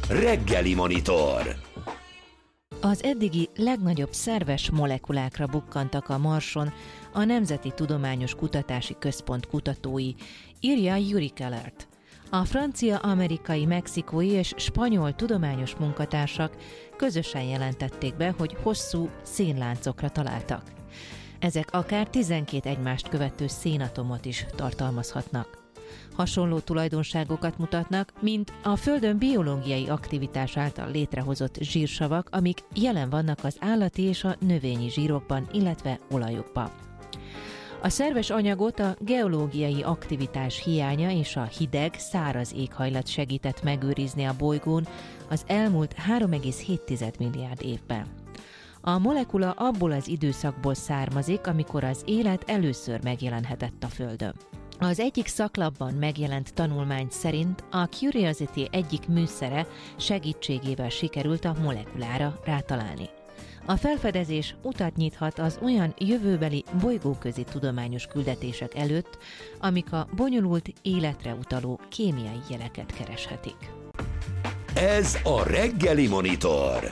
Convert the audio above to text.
Reggeli Monitor. Az eddigi legnagyobb szerves molekulákra bukkantak a Marson a Nemzeti Tudományos Kutatási Központ kutatói, írja Uri Kellert. A francia, amerikai, mexikói és spanyol tudományos munkatársak közösen jelentették be, hogy hosszú szénláncokra találtak. Ezek akár 12 egymást követő szénatomot is tartalmazhatnak. Hasonló tulajdonságokat mutatnak, mint a Földön biológiai aktivitás által létrehozott zsírsavak, amik jelen vannak az állati és a növényi zsírokban, illetve olajokban. A szerves anyagot a geológiai aktivitás hiánya és a hideg, száraz éghajlat segített megőrizni a bolygón az elmúlt 3,7 milliárd évben. A molekula abból az időszakból származik, amikor az élet először megjelenhetett a Földön. Az egyik szaklapban megjelent tanulmány szerint a Curiosity egyik műszere segítségével sikerült a molekulára rátalálni. A felfedezés utat nyithat az olyan jövőbeli bolygóközi tudományos küldetések előtt, amik a bonyolult életre utaló kémiai jeleket kereshetik. Ez a Reggeli Monitor.